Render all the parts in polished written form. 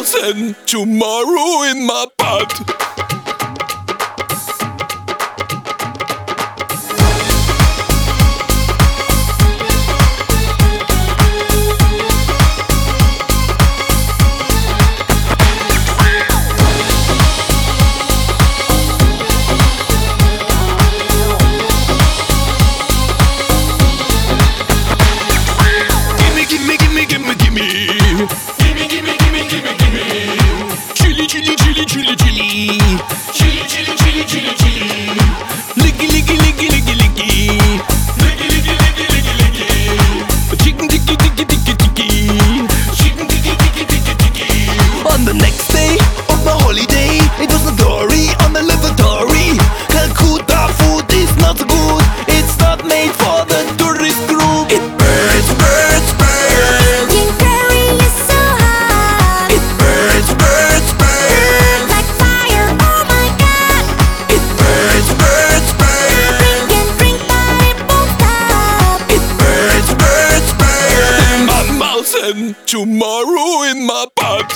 mouse and tomorrow in my butt. On the next day of my holiday, it was a story on the lavatory. Calcutta food is not good, it's not made for the tourist group. It burns, burns, burns. Jim Carrey is so hot. It burns, burns, burns. Like fire, oh my god. It burns, burns, burns. Drink and drink, but it won't stop. It burns, burns, burns. In my mouth and tomorrow in my butt.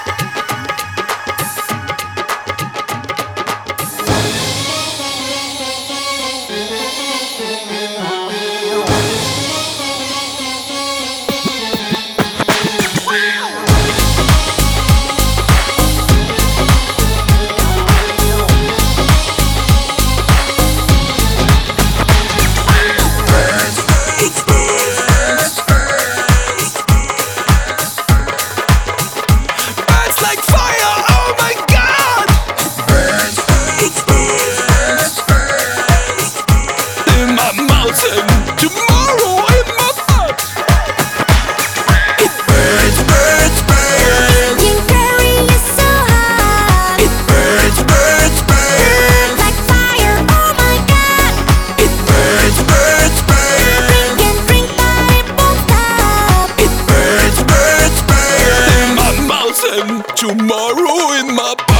Tomorrow in my butt. It burns, burns, burns. Jim Carrey is so hot. It burns, burns, burns. Like fire, oh my god. It burns, burns, burns. Drink and drink, but it won't stop. It burns, burns, burns. In my mouth and tomorrow in my butt.